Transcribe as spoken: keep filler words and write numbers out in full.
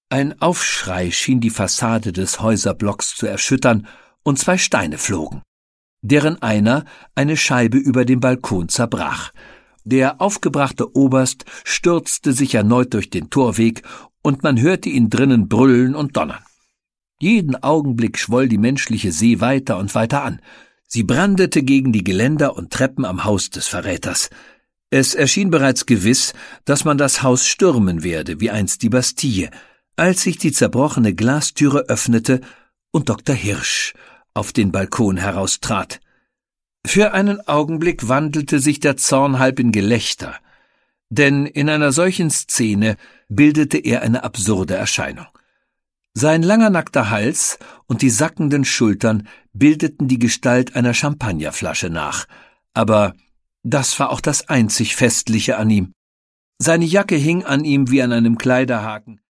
Ein Aufschrei schien die Fassade des Häuserblocks zu erschüttern, und zwei Steine flogen, deren einer eine Scheibe über dem Balkon zerbrach. Der aufgebrachte Oberst stürzte sich erneut durch den Torweg, und man hörte ihn drinnen brüllen und donnern. Jeden Augenblick schwoll die menschliche See weiter und weiter an. Sie brandete gegen die Geländer und Treppen am Haus des Verräters. Es erschien bereits gewiss, dass man das Haus stürmen werde, wie einst die Bastille, als sich die zerbrochene Glastüre öffnete und Doktor Hirsch auf den Balkon heraustrat. Für einen Augenblick wandelte sich der Zorn halb in Gelächter, denn in einer solchen Szene bildete er eine absurde Erscheinung. Sein langer nackter Hals und die sackenden Schultern bildeten die Gestalt einer Champagnerflasche nach, aber das war auch das einzig Festliche an ihm. Seine Jacke hing an ihm wie an einem Kleiderhaken,